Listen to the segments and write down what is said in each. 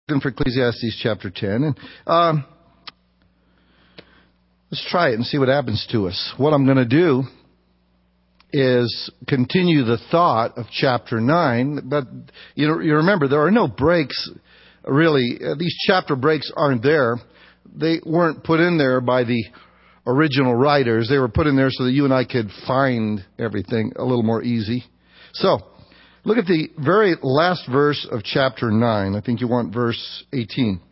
for Ecclesiastes chapter 10. And let's try it and see what happens to us. What I'm going to do is continue the thought of chapter 9. But you remember, there are no breaks, really. These chapter breaks aren't there. They weren't put in there by the original writers. They were put in there so that you and I could find everything a little more easy. So, look at the very last verse of chapter 9. I think you want verse 18.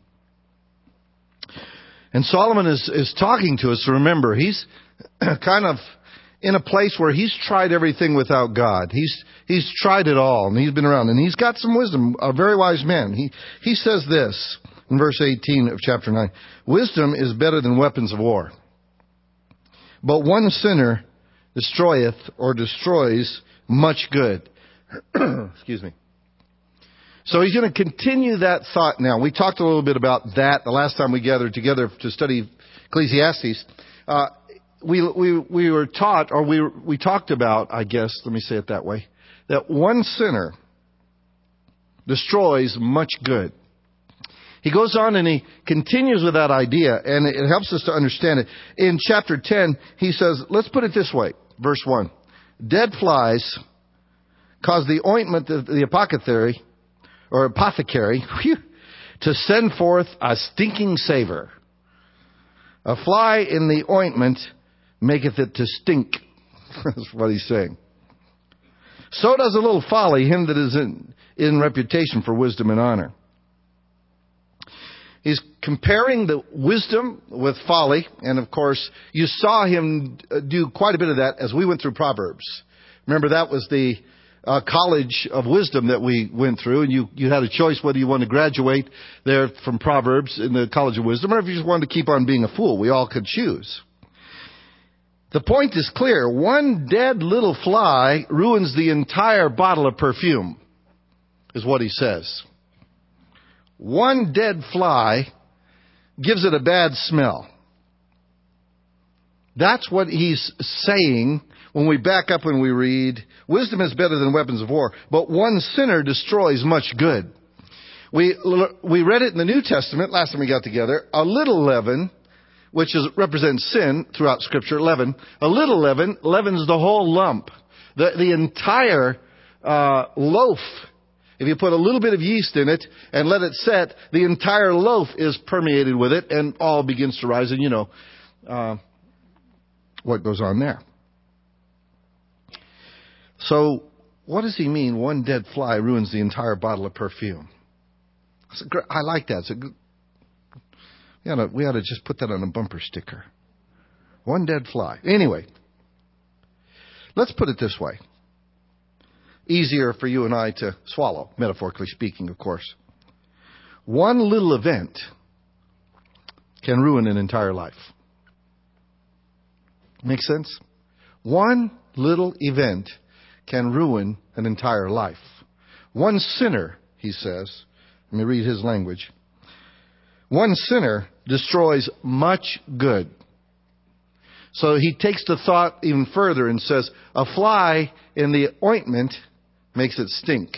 And Solomon is talking to us. Remember, he's kind of in a place where he's tried everything without God. He's tried it all, and he's been around, and he's got some wisdom, a very wise man. He says this in verse 18 of chapter 9. Wisdom is better than weapons of war, but one sinner destroyeth or destroys much good. Excuse me. So he's going to continue that thought now. We talked a little bit about that the last time we gathered together to study Ecclesiastes. We were taught, or we talked about, I guess, let me say it that way, that one sinner destroys much good. He goes on and he continues with that idea, and it helps us to understand it. In chapter 10, he says, let's put it this way, verse 1. Dead flies cause the ointment, the apothecary, to send forth a stinking savor. A fly in the ointment maketh it to stink. That's what he's saying. So does a little folly him that is in reputation for wisdom and honor. He's comparing the wisdom with folly. And of course, you saw him do quite a bit of that as we went through Proverbs. Remember, that was the college of wisdom that we went through, and you had a choice whether you wanted to graduate there from Proverbs in the college of wisdom, or if you just wanted to keep on being a fool. We all could choose. The point is clear. One dead little fly ruins the entire bottle of perfume, is what he says. One dead fly gives it a bad smell. That's what he's saying when we back up and we read, wisdom is better than weapons of war, but one sinner destroys much good. We read it in the New Testament last time we got together. A little leaven, which represents sin throughout Scripture, leaven. A little leaven leavens the whole lump. The entire loaf. If you put a little bit of yeast in it and let it set, the entire loaf is permeated with it and all begins to rise. And you know what goes on there. So, what does he mean? One dead fly ruins the entire bottle of perfume. I like that. It's a good, we ought to just put that on a bumper sticker. One dead fly. Anyway, let's put it this way. Easier for you and I to swallow, metaphorically speaking, of course. One little event can ruin an entire life. Make sense? One little event can ruin an entire life. One sinner, he says, let me read his language. One sinner destroys much good. So he takes the thought even further and says, a fly in the ointment makes it stink.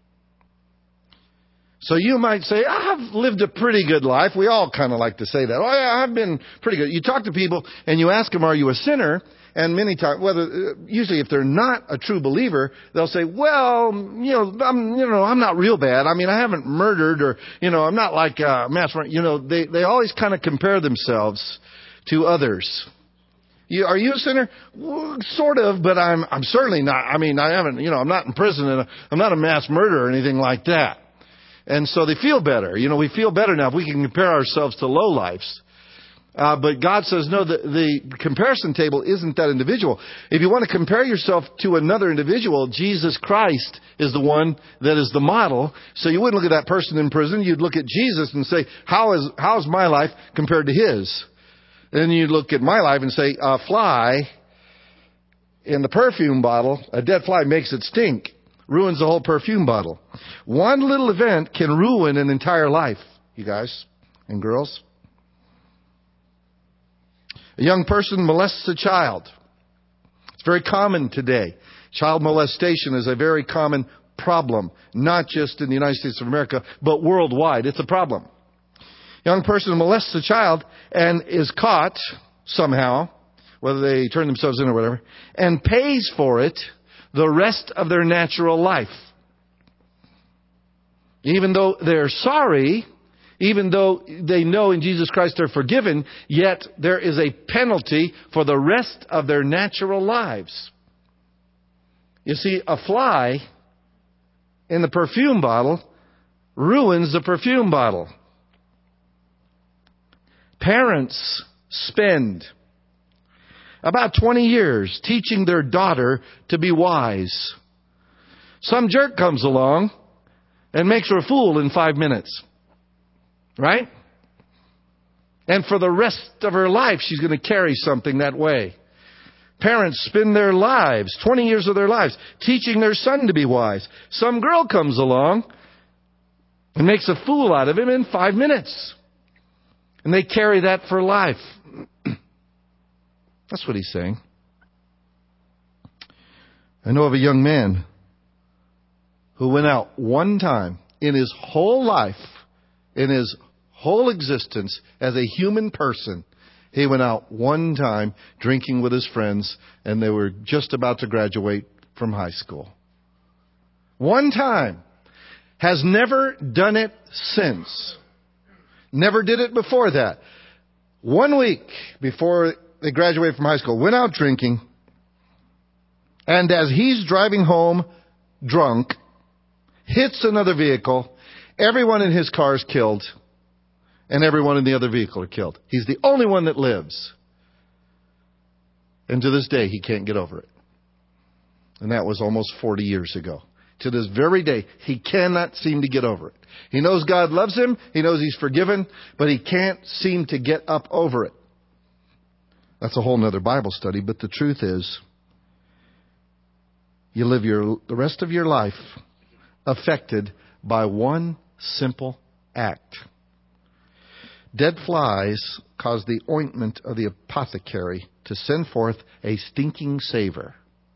So you might say, I've lived a pretty good life. We all kind of like to say that. Oh yeah, I've been pretty good. You talk to people and you ask them, are you a sinner? And many times, usually if they're not a true believer, they'll say, well, I'm not real bad. I mean, I haven't murdered, or, I'm not like a mass murderer. They always kind of compare themselves to others. Are you a sinner? Well, sort of, but I'm certainly not. I mean, I haven't, I'm not in prison, and I'm not a mass murderer or anything like that. And so they feel better. We feel better now if we can compare ourselves to lowlifes. But God says, no, the comparison table isn't that individual. If you want to compare yourself to another individual, Jesus Christ is the one that is the model. So you wouldn't look at that person in prison. You'd look at Jesus and say, how's my life compared to his? Then you'd look at my life and say, a fly in the perfume bottle, a dead fly makes it stink. Ruins the whole perfume bottle. One little event can ruin an entire life, you guys and girls. A young person molests a child. It's very common today. Child molestation is a very common problem, not just in the United States of America, but worldwide. It's a problem. Young person molests a child and is caught somehow, whether they turn themselves in or whatever, and pays for it the rest of their natural life. Even though they're sorry, even though they know in Jesus Christ they're forgiven, yet there is a penalty for the rest of their natural lives. You see, a fly in the perfume bottle ruins the perfume bottle. Parents spend about 20 years teaching their daughter to be wise. Some jerk comes along and makes her a fool in 5 minutes. Right? And for the rest of her life, she's going to carry something that way. Parents spend their lives, 20 years of their lives, teaching their son to be wise. Some girl comes along and makes a fool out of him in 5 minutes. And they carry that for life. That's what he's saying. I know of a young man who went out one time in his whole life, in his whole existence as a human person. He went out one time drinking with his friends, and they were just about to graduate from high school. One time. Has never done it since. Never did it before that. 1 week before they graduated from high school, went out drinking, and as he's driving home drunk, hits another vehicle, everyone in his car is killed, and everyone in the other vehicle are killed. He's the only one that lives. And to this day, he can't get over it. And that was almost 40 years ago. To this very day, he cannot seem to get over it. He knows God loves him. He knows he's forgiven, but he can't seem to get up over it. That's a whole nother Bible study, but the truth is, you live the rest of your life affected by one simple act. Dead flies cause the ointment of the apothecary to send forth a stinking savor.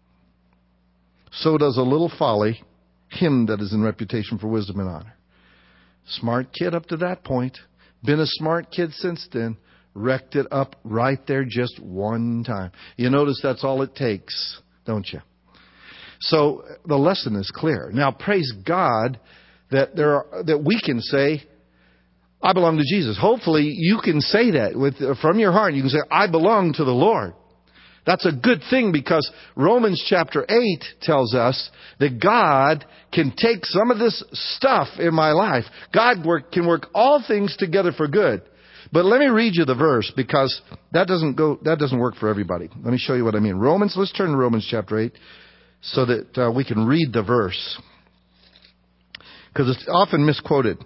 So does a little folly, him that is in reputation for wisdom and honor. Smart kid up to that point, been a smart kid since then, wrecked it up right there just one time. You notice that's all it takes, don't you? So the lesson is clear. Now praise God that that we can say, I belong to Jesus. Hopefully you can say that from your heart. You can say, I belong to the Lord. That's a good thing, because Romans chapter 8 tells us that God can take some of this stuff in my life. God can work all things together for good. But let me read you the verse, because that doesn't work for everybody. Let me show you what I mean. Let's turn to Romans chapter 8 so that we can read the verse, because it's often misquoted.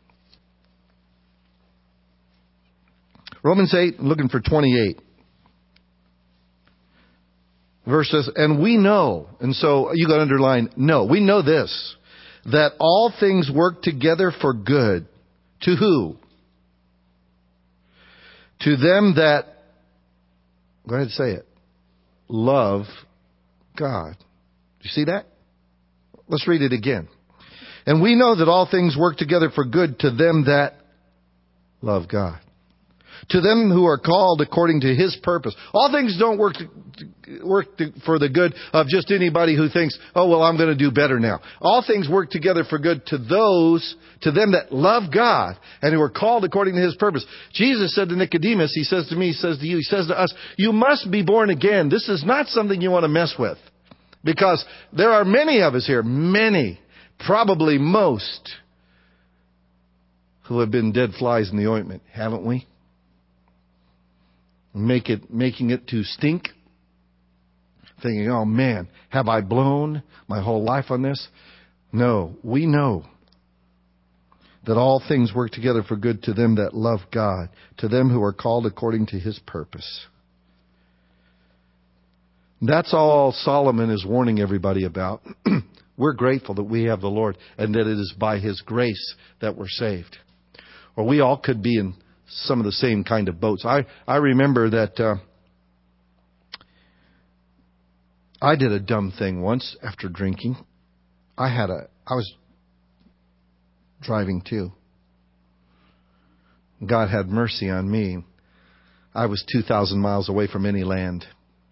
Romans 8, looking for 28. Verse says, and we know, and so you got to underline, no, we know this, that all things work together for good. To who? To them that, go ahead and say it, love God. Do you see that? Let's read it again. And we know that all things work together for good to them that love God. To them who are called according to His purpose. All things don't work for the good of just anybody who thinks, oh, well, I'm going to do better now. All things work together for good to them that love God and who are called according to His purpose. Jesus said to Nicodemus, He says to me, He says to you, He says to us, you must be born again. This is not something you want to mess with. Because there are many of us here, many, probably most, who have been dead flies in the ointment, haven't we? Making it to stink. Thinking, oh man, have I blown my whole life on this? No, we know that all things work together for good to them that love God, to them who are called according to His purpose. That's all Solomon is warning everybody about. We're grateful that we have the Lord and that it is by His grace that we're saved. Or we all could be in some of the same kind of boats. I remember that I did a dumb thing once after drinking. I was driving too. God had mercy on me. I was 2,000 miles away from any land.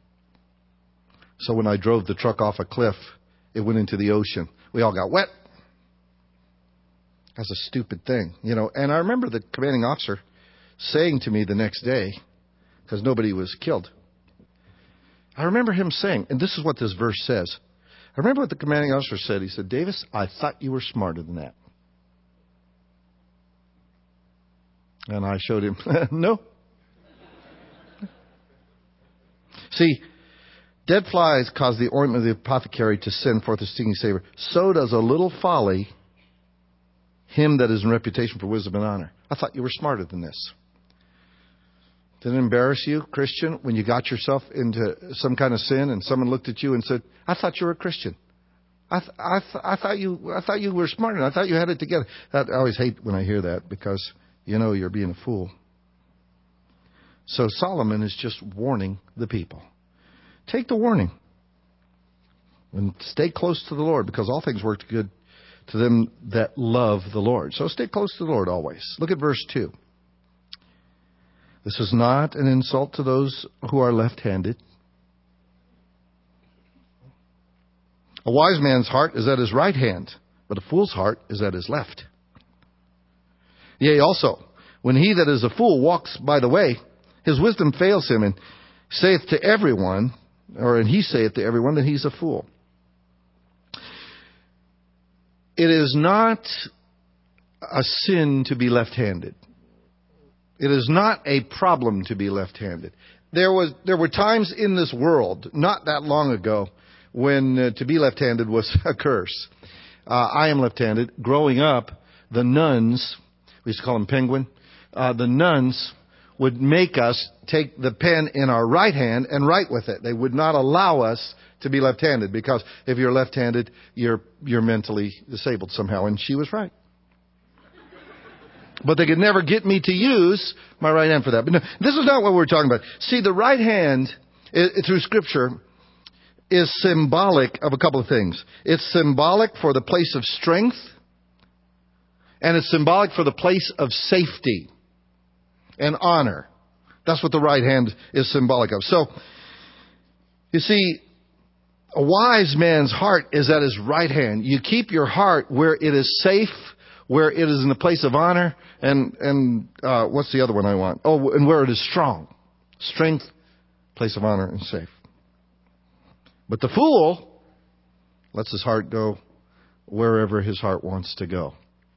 So when I drove the truck off a cliff, it went into the ocean. We all got wet. That's a stupid thing, you know. And I remember the commanding officer saying to me the next day, because nobody was killed. I remember him saying, and this is what this verse says. I remember what the commanding officer said. He said, Davis, I thought you were smarter than that. And I showed him, no. See, dead flies cause the ointment of the apothecary to send forth a stinging savor. So does a little folly him that is in reputation for wisdom and honor. I thought you were smarter than this. Didn't it embarrass you, Christian, when you got yourself into some kind of sin and someone looked at you and said, I thought you were a Christian. I thought you were smart and I thought you had it together. I always hate when I hear that because you know you're being a fool. So Solomon is just warning the people. Take the warning and stay close to the Lord because all things work good to them that love the Lord. So stay close to the Lord always. Look at verse 2. This is not an insult to those who are left-handed. A wise man's heart is at his right hand, but a fool's heart is at his left. Yea, also, when he that is a fool walks by the way, his wisdom fails him, and saith to everyone, and he saith to everyone that he's a fool. It is not a sin to be left-handed. It is not a problem to be left-handed. There were times in this world, not that long ago, when to be left-handed was a curse. I am left-handed. Growing up, the nuns, we used to call them penguin, the nuns would make us take the pen in our right hand and write with it. They would not allow us to be left-handed because if you're left-handed, you're mentally disabled somehow. And she was right. But they could never get me to use my right hand for that. But no, this is not what we're talking about. See, the right hand, through Scripture, is symbolic of a couple of things. It's symbolic for the place of strength, and it's symbolic for the place of safety and honor. That's what the right hand is symbolic of. So, you see, a wise man's heart is at his right hand. You keep your heart where it is safe, where it is in the place of honor, and what's the other one I want? Oh, and where it is strong. Strength, place of honor, and safe. But the fool lets his heart go wherever his heart wants to go.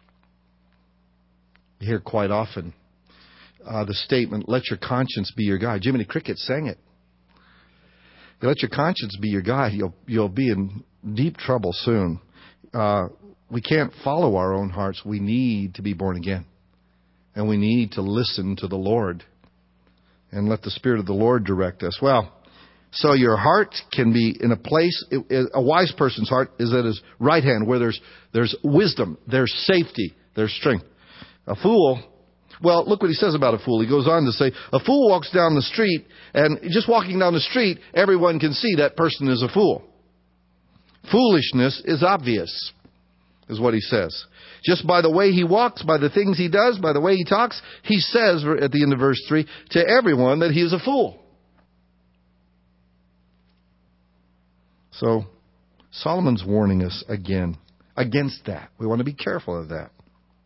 You hear quite often the statement, let your conscience be your guide. Jiminy Cricket sang it. You let your conscience be your guide, you'll be in deep trouble soon. We can't follow our own hearts. We need to be born again. And we need to listen to the Lord and let the Spirit of the Lord direct us. Well, so your heart can be in a place, a wise person's heart is at his right hand where there's wisdom, there's safety, there's strength. A fool, well, look what he says about a fool. He goes on to say, a fool walks down the street, and just walking down the street, everyone can see that person is a fool. Foolishness is obvious, is what he says. Just by the way he walks, by the things he does, by the way he talks, he says at the end of verse 3, to everyone that he is a fool. So, Solomon's warning us again against that. We want to be careful of that.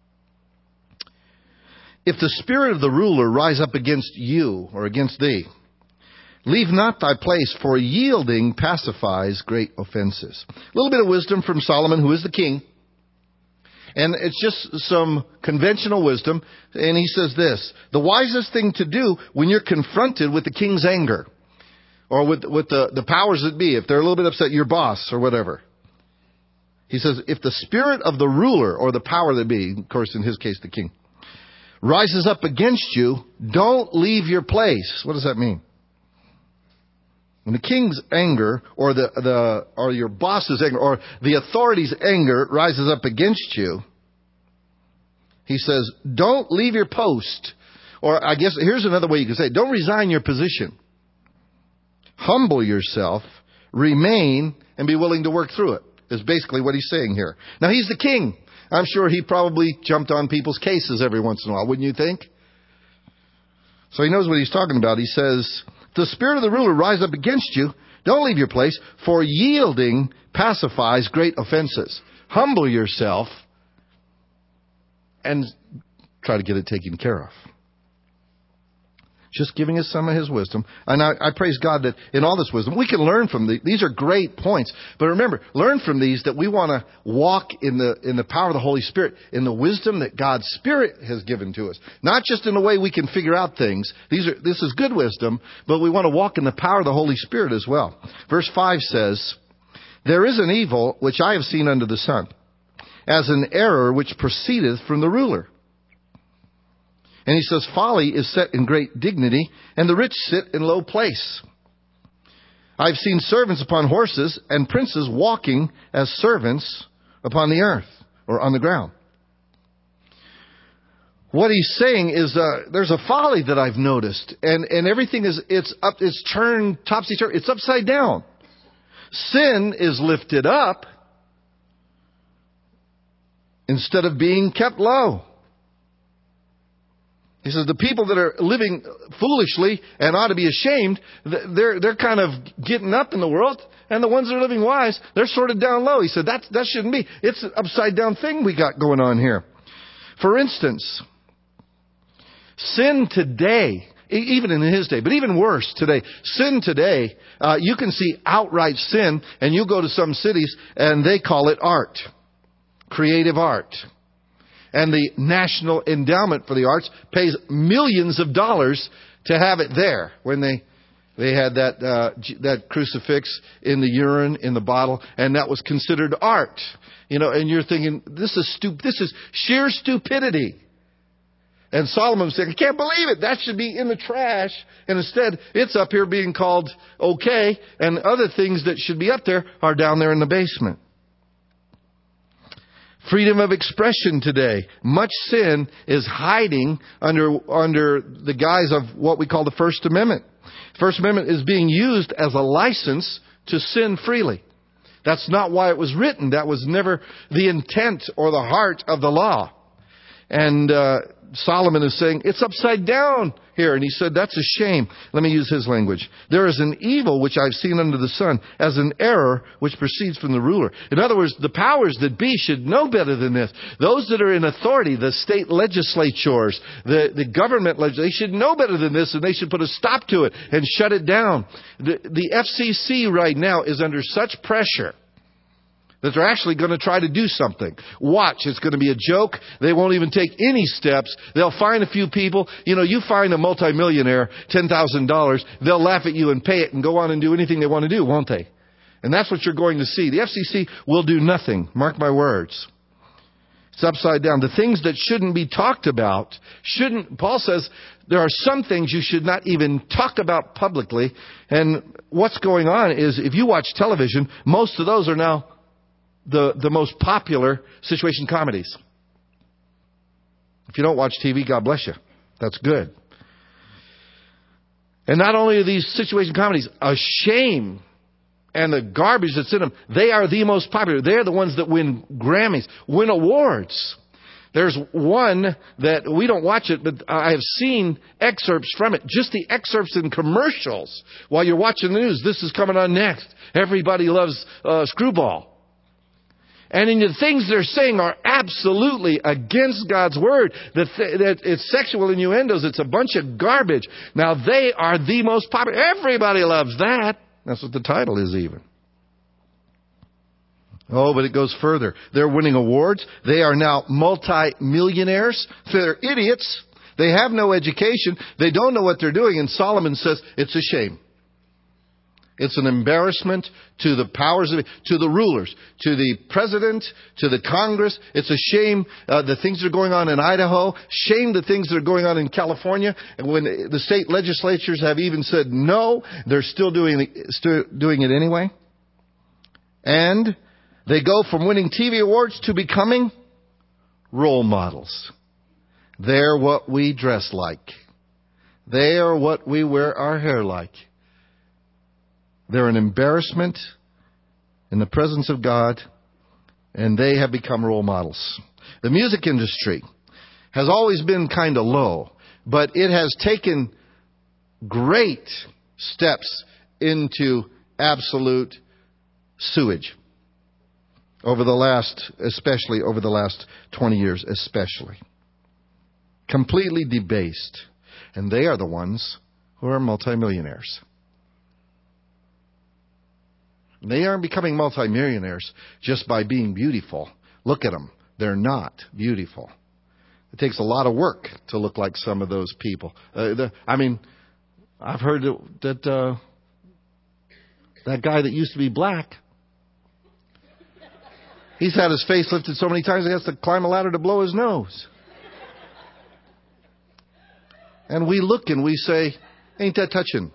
If the spirit of the ruler rise up against you or against thee, leave not thy place, for yielding pacifies great offenses. A little bit of wisdom from Solomon, who is the king. And it's just some conventional wisdom. And he says this, the wisest thing to do when you're confronted with the king's anger, or with the powers that be, if they're a little bit upset, your boss or whatever. He says, if the spirit of the ruler or the power that be, of course in his case the king, rises up against you, don't leave your place. What does that mean? When the king's anger or or your boss's anger or the authority's anger rises up against you, he says, don't leave your post. Or I guess here's another way you can say it. Don't resign your position. Humble yourself, remain, and be willing to work through it. is basically what he's saying here. Now, he's the king. I'm sure he probably jumped on people's cases every once in a while, wouldn't you think? So he knows what he's talking about. He says, the spirit of the ruler rise up against you. Don't leave your place, for yielding pacifies great offenses. Humble yourself and try to get it taken care of. Just giving us some of his wisdom. And I praise God that in all this wisdom, we can learn from these are great points. But remember, learn from these that we want to walk in the power of the Holy Spirit, in the wisdom that God's Spirit has given to us. Not just in the way we can figure out things. This is good wisdom, but we want to walk in the power of the Holy Spirit as well. Verse 5 says, there is an evil which I have seen under the sun, as an error which proceedeth from the ruler. And he says, folly is set in great dignity, and the rich sit in low place. I've seen servants upon horses, and princes walking as servants upon the earth, or on the ground. What he's saying is, there's a folly that I've noticed, and everything it's turned topsy-turvy, it's upside down. Sin is lifted up instead of being kept low. He says the people that are living foolishly and ought to be ashamed, they're kind of getting up in the world, and the ones that are living wise, they're sort of down low. He said that shouldn't be. It's an upside down thing we got going on here. For instance, sin today, even in his day, but even worse today, sin today, you can see outright sin, and you go to some cities and they call it art, creative art. And the National Endowment for the Arts pays millions of dollars to have it there. When they had that crucifix in the urine in the bottle, and that was considered art. And you're thinking, this is sheer stupidity. And Solomon said, I can't believe it. That should be in the trash. And instead, it's up here being called okay, and other things that should be up there are down there in the basement. Freedom of expression today. Much sin is hiding under the guise of what we call the First Amendment. First Amendment is being used as a license to sin freely. That's not why it was written. That was never the intent or the heart of the law. And Solomon is saying, it's upside down here. And he said, that's a shame. Let me use his language. There is an evil which I've seen under the sun, as an error which proceeds from the ruler. In other words, the powers that be should know better than this. Those that are in authority, the state legislatures, the government, they should know better than this, and they should put a stop to it and shut it down. The FCC right now is under such pressure that they're actually going to try to do something. Watch, it's going to be a joke. They won't even take any steps. They'll find a few people. You find a multimillionaire $10,000, they'll laugh at you and pay it and go on and do anything they want to do, won't they? And that's what you're going to see. The FCC will do nothing. Mark my words. It's upside down. The things that shouldn't be talked about Paul says there are some things you should not even talk about publicly. And what's going on is, if you watch television, most of those are now the most popular situation comedies. If you don't watch TV, God bless you. That's good. And not only are these situation comedies a shame, and the garbage that's in them, they are the most popular. They're the ones that win Grammys, win awards. There's one that we don't watch it, but I have seen excerpts from it. Just the excerpts in commercials while you're watching the news. This is coming on next. Everybody loves Screwball. And in the things they're saying are absolutely against God's word. That it's sexual innuendos. It's a bunch of garbage. Now, they are the most popular. Everybody loves that. That's what the title is even. Oh, but it goes further. They're winning awards. They are now multi-millionaires. They're idiots. They have no education. They don't know what they're doing. And Solomon says it's a shame. It's an embarrassment to the powers of it, to the rulers, to the president, to the Congress. It's a shame the things that are going on in Idaho. Shame the things that are going on in California. And when the state legislatures have even said no, they're still doing it anyway. And they go from winning TV awards to becoming role models. They're what we dress like. They are what we wear our hair like. They're an embarrassment in the presence of God And they have become role models. The music industry has always been kind of low, but it has taken great steps into absolute sewage especially over the last 20 years, especially. Completely debased. And they are the ones who are multimillionaires. They aren't becoming multimillionaires just by being beautiful. Look at them. They're not beautiful. It takes a lot of work to look like some of those people. I've heard that that guy that used to be black, he's had his face lifted so many times he has to climb a ladder to blow his nose. And we look and we say, ain't that touching?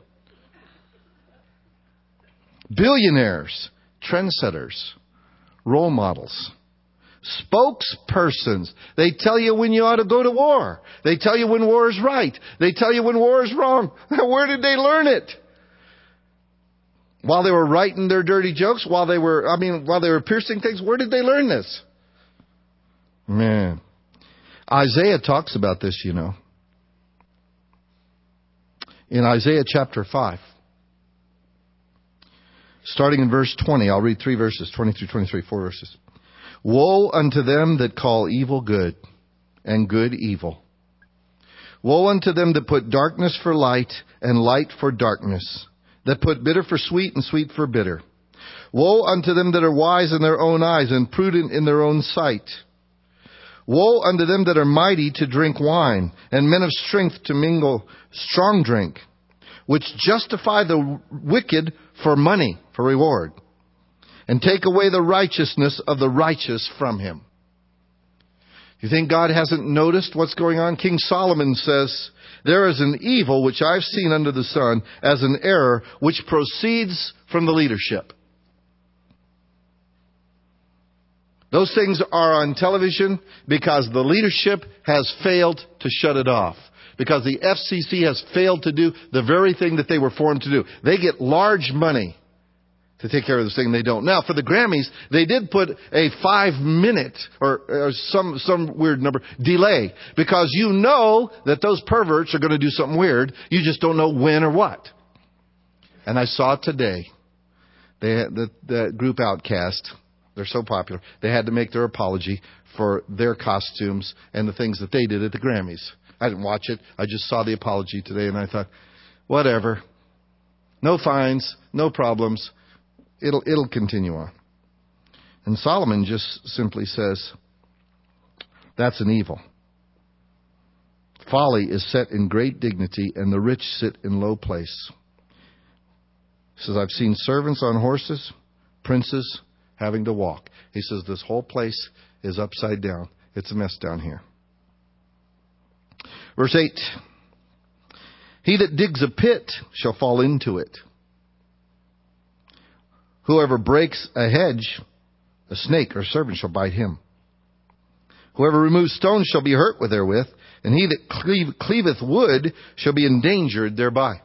Billionaires, trendsetters, role models, spokespersons. They tell you when you ought to go to war. They tell you when war is right. They tell you when war is wrong. Where did they learn it? While they were writing their dirty jokes, while they were piercing things, where did they learn this? Man. Isaiah talks about this, you know. In Isaiah chapter 5. Starting in verse 20, I'll read 3 verses, 20 through 23, 4 verses. Woe unto them that call evil good, and good evil. Woe unto them that put darkness for light, and light for darkness, that put bitter for sweet, and sweet for bitter. Woe unto them that are wise in their own eyes, and prudent in their own sight. Woe unto them that are mighty to drink wine, and men of strength to mingle strong drink, which justify the wicked for money, for reward, and take away the righteousness of the righteous from him. You think God hasn't noticed what's going on? King Solomon says, there is an evil which I've seen under the sun as an error which proceeds from the leadership. Those things are on television because the leadership has failed to shut it off. Because the FCC has failed to do the very thing that they were formed to do. They get large money to take care of this thing, they don't. Now, for the Grammys, they did put a 5-minute or some weird number delay. Because you know that those perverts are going to do something weird. You just don't know when or what. And I saw it today. They had the group Outkast. They're so popular. They had to make their apology for their costumes and the things that they did at the Grammys. I didn't watch it. I just saw the apology today and I thought, whatever. No fines, no problems. It'll continue on. And Solomon just simply says, that's an evil. Folly is set in great dignity and the rich sit in low place. He says, I've seen servants on horses, princes having to walk. He says, this whole place is upside down. It's a mess down here. Verse 8, he that digs a pit shall fall into it. Whoever breaks a hedge, a snake or serpent shall bite him. Whoever removes stones shall be hurt with therewith, and he that cleaveth wood shall be endangered thereby.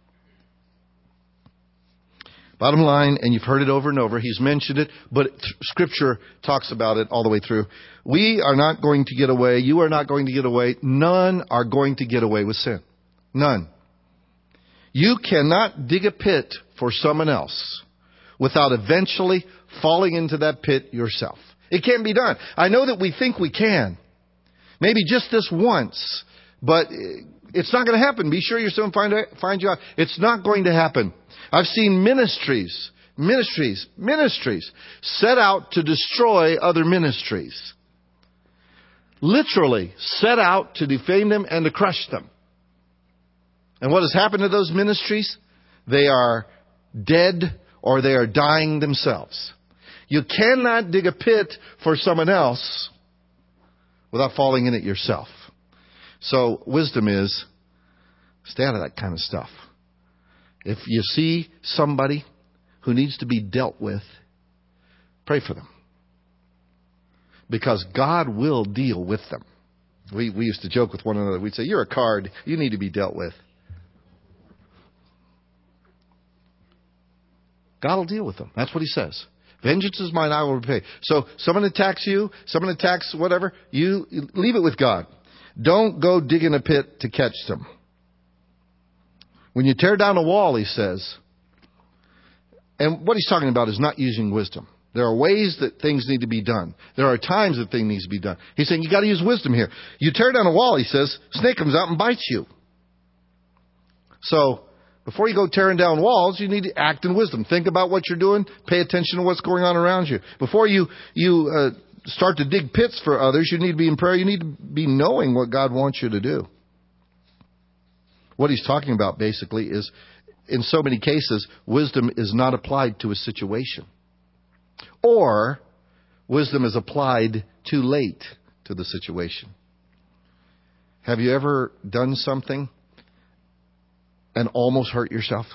Bottom line, and you've heard it over and over, he's mentioned it, but Scripture talks about it all the way through. We are not going to get away. You are not going to get away. None are going to get away with sin. None. You cannot dig a pit for someone else without eventually falling into that pit yourself. It can't be done. I know that we think we can. Maybe just this once, but it's not going to happen. Be sure your son find you out. It's not going to happen. I've seen ministries set out to destroy other ministries. Literally set out to defame them and to crush them. And what has happened to those ministries? They are dead or they are dying themselves. You cannot dig a pit for someone else without falling in it yourself. So wisdom is, stay out of that kind of stuff. If you see somebody who needs to be dealt with, pray for them. Because God will deal with them. We used to joke with one another. We'd say, you're a card. You need to be dealt with. God will deal with them. That's what he says. Vengeance is mine, I will repay. So someone attacks you, someone attacks whatever, you leave it with God. Don't go digging a pit to catch them. When you tear down a wall, he says, and what he's talking about is not using wisdom. There are ways that things need to be done. There are times that things need to be done. He's saying you got to use wisdom here. You tear down a wall, he says, snake comes out and bites you. So before you go tearing down walls, you need to act in wisdom. Think about what you're doing. Pay attention to what's going on around you. Before you start to dig pits for others, you need to be in prayer. You need to be knowing what God wants you to do. What he's talking about basically is, in so many cases, wisdom is not applied to a situation. Or wisdom is applied too late to the situation. Have you ever done something and almost hurt yourself?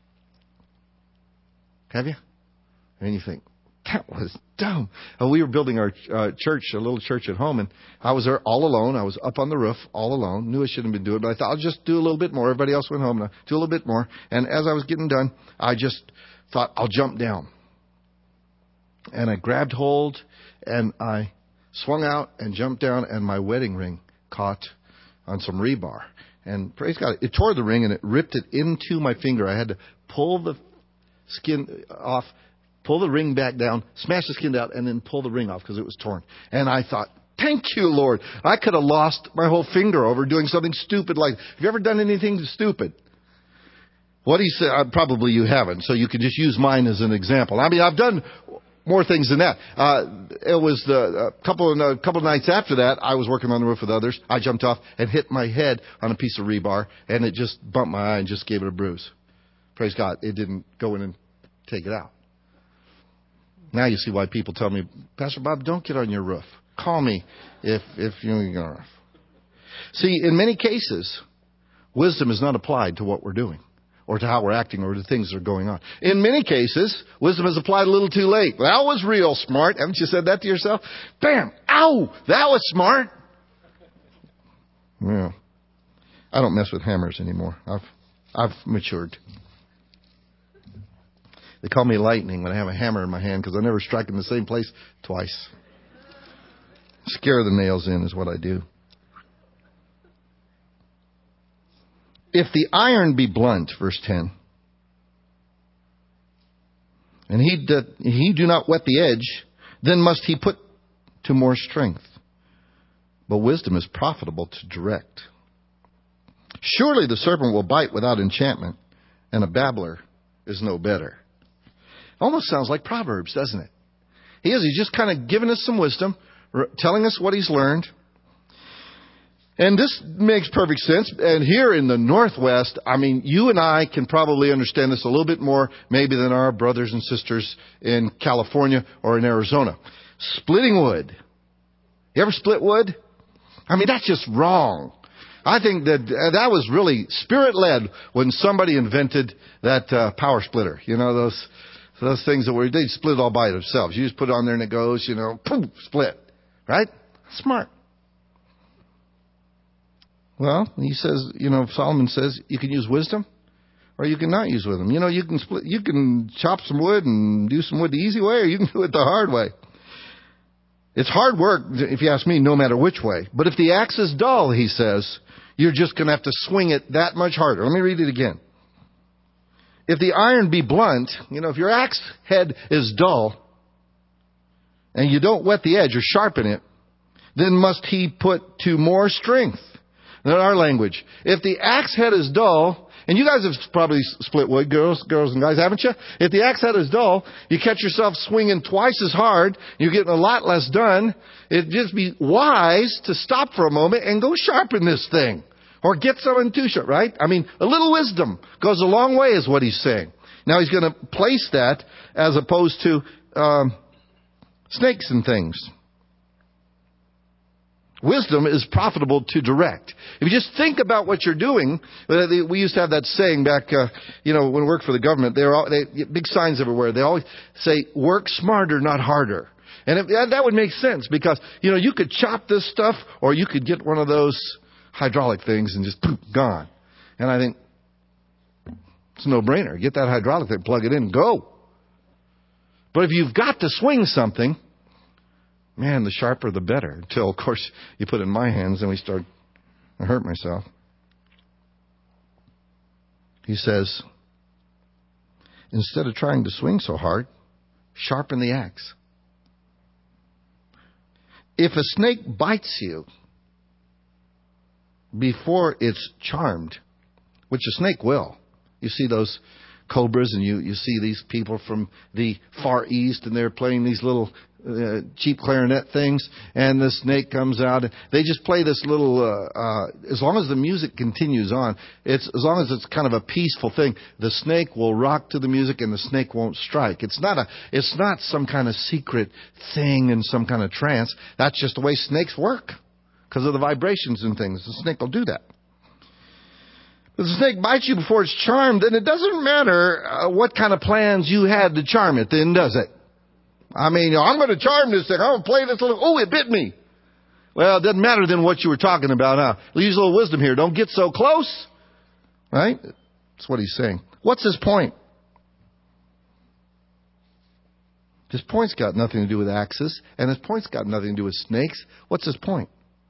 Have you? And you think, that was dumb. We were building our church, a little church at home, and I was there all alone. I was up on the roof all alone. Knew I shouldn't have been doing it, but I thought I'll just do a little bit more. Everybody else went home, and I'll do a little bit more. And as I was getting done, I just thought, I'll jump down. And I grabbed hold, and I swung out and jumped down, and my wedding ring caught on some rebar. And praise God, it tore the ring, and it ripped it into my finger. I had to pull the skin off, pull the ring back down, smash the skin out, and then pull the ring off because it was torn. And I thought, thank you, Lord. I could have lost my whole finger over doing something stupid like, have you ever done anything stupid? What he said, probably you haven't, so you can just use mine as an example. I mean, I've done more things than that. It was a couple of nights after that, I was working on the roof with others. I jumped off and hit my head on a piece of rebar, and it just bumped my eye and just gave it a bruise. Praise God, it didn't go in and take it out. Now you see why people tell me, Pastor Bob, don't get on your roof. Call me if you're on your roof. See, in many cases, wisdom is not applied to what we're doing, or to how we're acting, or to things that are going on. In many cases, wisdom is applied a little too late. That was real smart. Haven't you said that to yourself? Bam! Ow! That was smart. Yeah. I don't mess with hammers anymore. I've matured. They call me lightning when I have a hammer in my hand because I never strike in the same place twice. Scare the nails in is what I do. If the iron be blunt, verse 10, and he do not whet the edge, then must he put to more strength. But wisdom is profitable to direct. Surely the serpent will bite without enchantment, and a babbler is no better. Almost sounds like Proverbs, doesn't it? He's just kind of giving us some wisdom, telling us what he's learned. And this makes perfect sense. And here in the Northwest, I mean, you and I can probably understand this a little bit more maybe than our brothers and sisters in California or in Arizona. Splitting wood. You ever split wood? I mean, that's just wrong. I think that was really spirit-led when somebody invented that power splitter. You know, those things that they split it all by themselves. You just put it on there and it goes, poof, split. Right? Smart. Well, he says, Solomon says you can use wisdom or you can not use wisdom. You can split, you can chop some wood and do some wood the easy way, or you can do it the hard way. It's hard work, if you ask me, no matter which way. But if the axe is dull, he says, you're just going to have to swing it that much harder. Let me read it again. If the iron be blunt, if your axe head is dull and you don't whet the edge or sharpen it, then must he put to more strength. In our language, if the axe head is dull, and you guys have probably split wood, girls and guys, haven't you? If the axe head is dull, you catch yourself swinging twice as hard, you're getting a lot less done. It'd just be wise to stop for a moment and go sharpen this thing. Or get something too sharp, right? I mean, a little wisdom goes a long way is what he's saying. Now he's going to place that as opposed to snakes and things. Wisdom is profitable to direct. If you just think about what you're doing, we used to have that saying back, when we worked for the government, they big signs everywhere. They always say, work smarter, not harder. And that would make sense because, you could chop this stuff or you could get one of those hydraulic things and just poof, gone. And I think it's a no-brainer. Get that hydraulic thing, plug it in, go. But if you've got to swing something, man, the sharper the better. Until, of course, you put it in my hands and I hurt myself. He says, instead of trying to swing so hard, sharpen the axe. If a snake bites you before it's charmed, which a snake will, you see those cobras and you see these people from the Far East and they're playing these little cheap clarinet things, and the snake comes out. They just play this little, as long as the music continues on, as long as it's kind of a peaceful thing, the snake will rock to the music and the snake won't strike. It's not some kind of secret thing in some kind of trance. That's just the way snakes work because of the vibrations and things. The snake will do that. If the snake bites you before it's charmed, then it doesn't matter what kind of plans you had to charm it then, does it? I mean, I'm going to charm this thing. I'm going to play this little, oh, it bit me. Well, it doesn't matter then what you were talking about. Use a little wisdom here. Don't get so close. Right? That's what he's saying. What's his point? His point's got nothing to do with axes, and his point's got nothing to do with snakes. What's his point?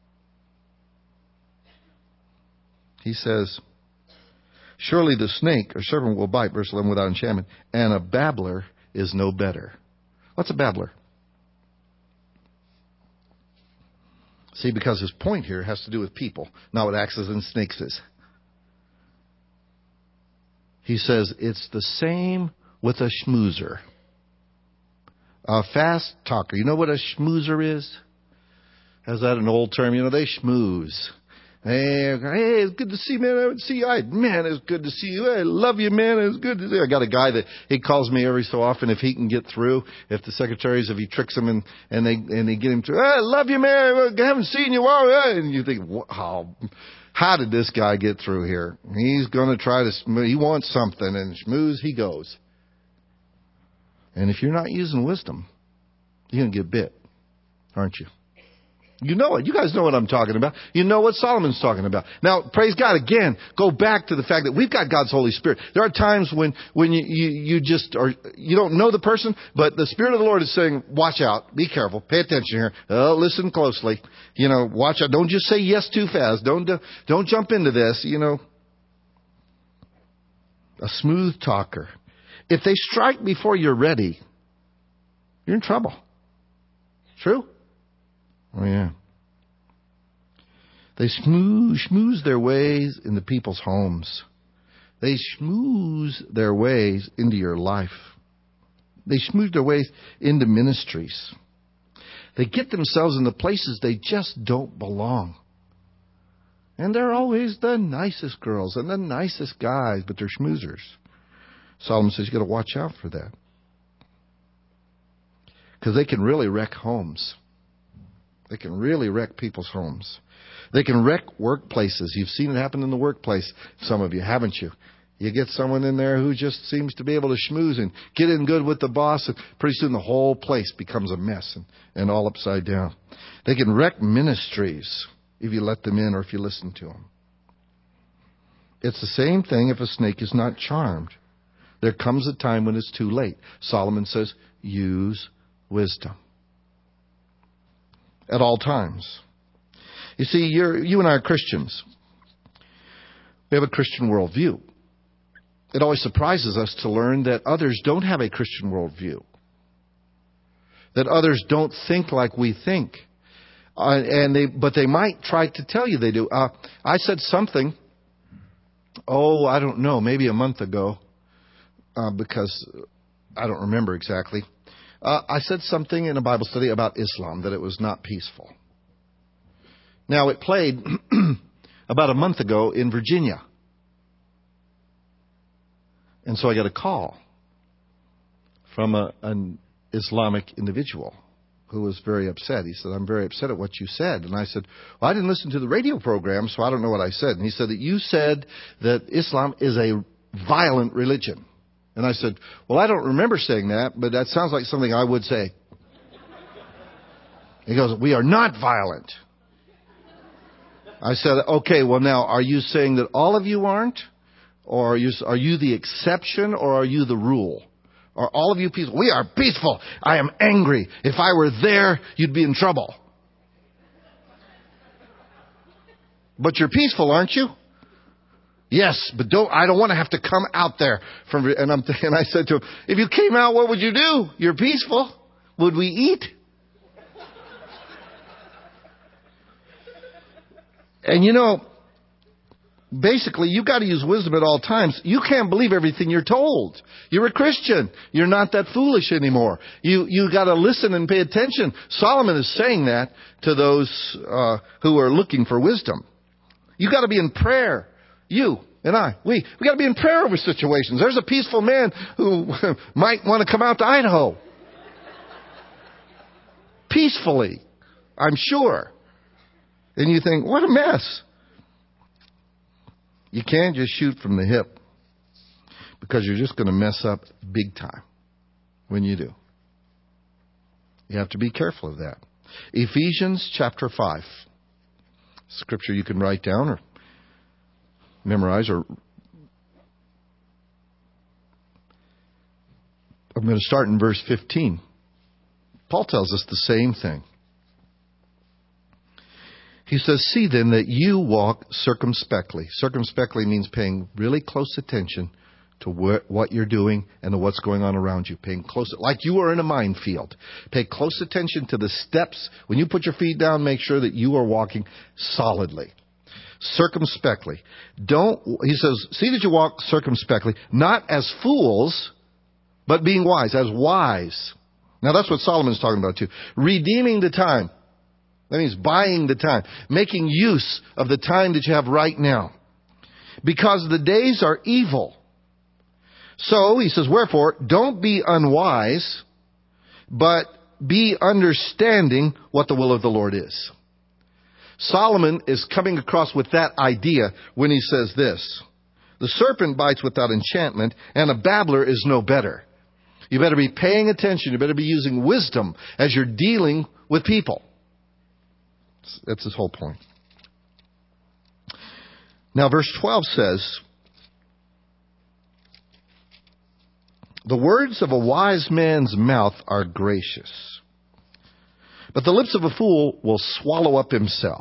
He says, surely the snake or serpent will bite, verse 11, without enchantment, and a babbler is no better. What's a babbler? See, because his point here has to do with people, not with axes and snakes is. He says it's the same with a schmoozer. A fast talker. You know what a schmoozer is? Is that an old term? You know, they schmooze. Hey, it's good to see you, man. I haven't seen you. Man, it's good to see you. I love you, man. It's good to see you. I got a guy that he calls me every so often if he can get through. If the secretaries, if he tricks them and they get him through. I love you, man. I haven't seen you. And you think, how did this guy get through here? He's going to try to schmooze. He wants something, and schmooze he goes. And if you're not using wisdom, you're going to get bit, aren't you? You know it. You guys know what I'm talking about. You know what Solomon's talking about. Now, praise God, again, go back to the fact that we've got God's Holy Spirit. There are times when you just are, you don't know the person, but the Spirit of the Lord is saying, watch out, be careful, pay attention here, listen closely, watch out, don't just say yes too fast, don't jump into this, A smooth talker. If they strike before you're ready, you're in trouble. True? Oh, yeah. They schmooze their ways into people's homes. They schmooze their ways into your life. They schmooze their ways into ministries. They get themselves into places they just don't belong. And they're always the nicest girls and the nicest guys, but they're schmoozers. Solomon says you got to watch out for that. Because they can really wreck homes. They can really wreck people's homes. They can wreck workplaces. You've seen it happen in the workplace, some of you, haven't you? You get someone in there who just seems to be able to schmooze and get in good with the boss, and pretty soon the whole place becomes a mess and all upside down. They can wreck ministries if you let them in or if you listen to them. It's the same thing if a snake is not charmed. There comes a time when it's too late. Solomon says, use wisdom. At all times. You see, you and I are Christians. We have a Christian worldview. It always surprises us to learn that others don't have a Christian worldview. That others don't think like we think. But they might try to tell you they do. I said something, I don't know, maybe a month ago, because I don't remember exactly. I said something in a Bible study about Islam, that it was not peaceful. Now, it played about a month ago in Virginia. And so I got a call from an Islamic individual who was very upset. He said, I'm very upset at what you said. And I said, well, I didn't listen to the radio program, so I don't know what I said. And he said that you said that Islam is a violent religion. And I said, well, I don't remember saying that, but that sounds like something I would say. He goes, we are not violent. I said, okay, well now, are you saying that all of you aren't? Or are you the exception, or are you the rule? Are all of you peaceful? We are peaceful. I am angry. If I were there, you'd be in trouble. But you're peaceful, aren't you? Yes, but I don't want to have to come out there and I said to him, if you came out, what would you do? You're peaceful. Would we eat? And basically, you've got to use wisdom at all times. You can't believe everything you're told. You're a Christian. You're not that foolish anymore. You got to listen and pay attention. Solomon is saying that to those who are looking for wisdom. You got to be in prayer. You and I, we got to be in prayer over situations. There's a peaceful man who might want to come out to Idaho. Peacefully, I'm sure. And you think, what a mess. You can't just shoot from the hip, because you're just going to mess up big time when you do. You have to be careful of that. Ephesians chapter 5. Scripture you can write down or memorize, or I'm going to start in verse 15. Paul tells us the same thing. He says, see then that you walk circumspectly. Circumspectly means paying really close attention to what you're doing and to what's going on around you. Paying close, like you are in a minefield. Pay close attention to the steps. When you put your feet down, make sure that you are walking solidly. Circumspectly. He says, see that you walk circumspectly, not as fools, but being wise, as wise. Now that's what Solomon's talking about too. Redeeming the time. That means buying the time. Making use of the time that you have right now. Because the days are evil. So, he says, wherefore, don't be unwise, but be understanding what the will of the Lord is. Solomon is coming across with that idea when he says this. The serpent bites without enchantment, and a babbler is no better. You better be paying attention. You better be using wisdom as you're dealing with people. That's his whole point. Now, verse 12 says, the words of a wise man's mouth are gracious, but the lips of a fool will swallow up himself.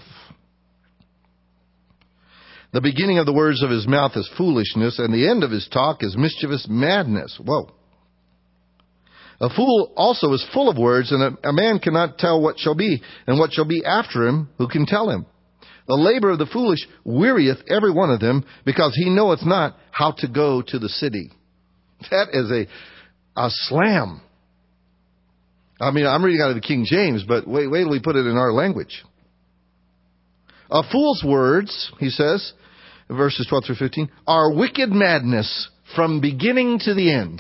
The beginning of the words of his mouth is foolishness, and the end of his talk is mischievous madness. Whoa. A fool also is full of words, and a man cannot tell what shall be, and what shall be after him, who can tell him? The labor of the foolish wearieth every one of them, because he knoweth not how to go to the city. That is a slam. I mean, I'm reading out of the King James, but wait till we put it in our language. A fool's words, he says, verses 12 through 15, are wicked madness from beginning to the end.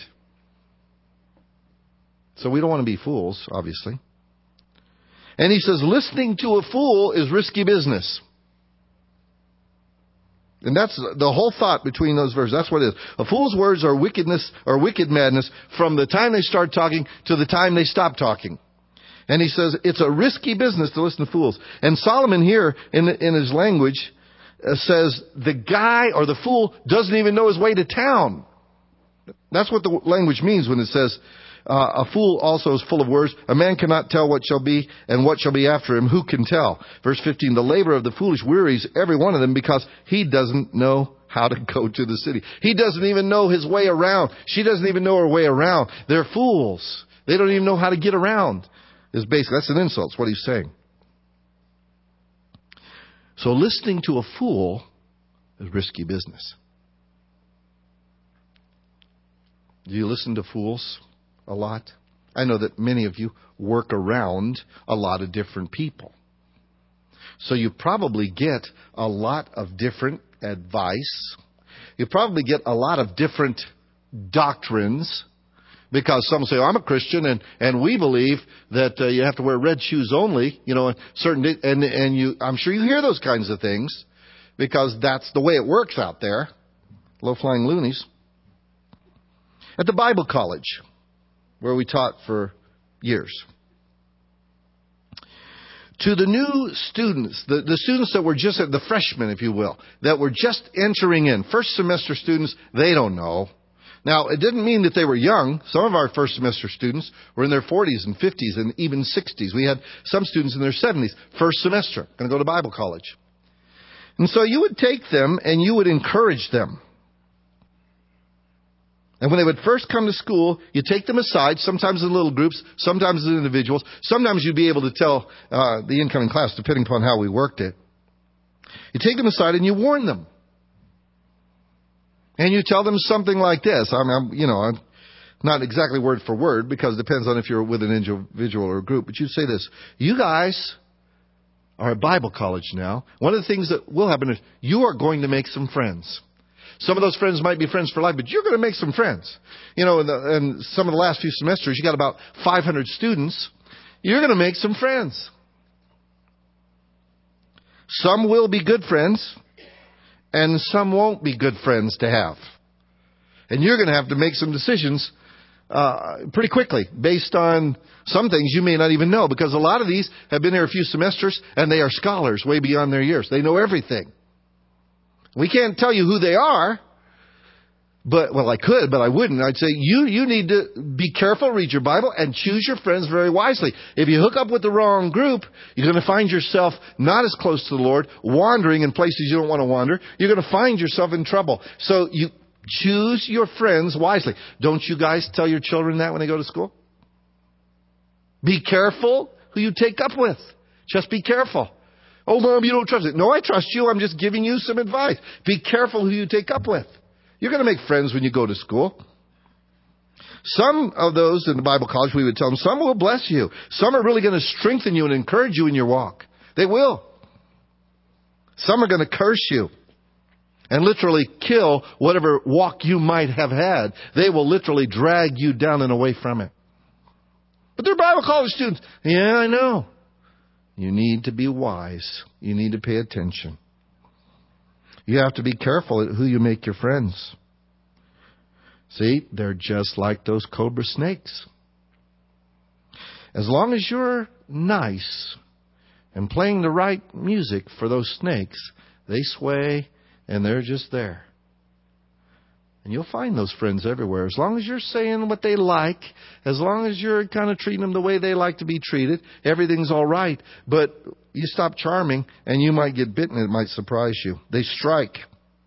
So we don't want to be fools, obviously. And he says, listening to a fool is risky business. And that's the whole thought between those verses. That's what it is. A fool's words are wickedness or wicked madness from the time they start talking to the time they stop talking. And he says it's a risky business to listen to fools. And Solomon here in his language says the guy or the fool doesn't even know his way to town. That's what the language means when it says a fool also is full of words. A man cannot tell what shall be and what shall be after him. Who can tell? Verse 15, the labor of the foolish wearies every one of them because he doesn't know how to go to the city. He doesn't even know his way around. She doesn't even know her way around. They're fools. They don't even know how to get around. That's an insult. That's what he's saying. So listening to a fool is risky business. Do you listen to fools a lot? I know that many of you work around a lot of different people. So you probably get a lot of different advice. You probably get a lot of different doctrines. Because some say, I'm a Christian, and we believe that you have to wear red shoes only, I'm sure you hear those kinds of things, because that's the way it works out there. Low-flying loonies. At the Bible college, where we taught for years, to the new students, the students that were just the freshmen, if you will, that were just entering in, first semester students, they don't know. Now, it didn't mean that they were young. Some of our first semester students were in their 40s and 50s and even 60s. We had some students in their 70s, first semester, going to go to Bible college. And so you would take them and you would encourage them. And when they would first come to school, you take them aside, sometimes in little groups, sometimes as individuals. Sometimes you'd be able to tell the incoming class, depending upon how we worked it. You take them aside and you warn them. And you tell them something like this. I'm not exactly word for word, because it depends on if you're with an individual or a group. But you say this: you guys are at Bible college now. One of the things that will happen is you are going to make some friends. Some of those friends might be friends for life, but you're going to make some friends. In some of the last few semesters, you got about 500 students. You're going to make some friends. Some will be good friends, and some won't be good friends to have. And you're going to have to make some decisions pretty quickly based on some things you may not even know, because a lot of these have been here a few semesters and they are scholars way beyond their years. They know everything. We can't tell you who they are, I could, but I wouldn't. I'd say you need to be careful, read your Bible, and choose your friends very wisely. If you hook up with the wrong group, you're going to find yourself not as close to the Lord, wandering in places you don't want to wander. You're going to find yourself in trouble. So you choose your friends wisely. Don't you guys tell your children that when they go to school? Be careful who you take up with. Just be careful. Oh, Mom, you don't trust it. No, I trust you. I'm just giving you some advice. Be careful who you take up with. You're going to make friends when you go to school. Some of those in the Bible college, we would tell them, some will bless you. Some are really going to strengthen you and encourage you in your walk. They will. Some are going to curse you and literally kill whatever walk you might have had. They will literally drag you down and away from it. But they're Bible college students. Yeah, I know. You need to be wise. You need to pay attention. You have to be careful at who you make your friends. See, they're just like those cobra snakes. As long as you're nice and playing the right music for those snakes, they sway and they're just there. And you'll find those friends everywhere. As long as you're saying what they like, as long as you're kind of treating them the way they like to be treated, everything's all right. But you stop charming and you might get bitten. It might surprise you. They strike.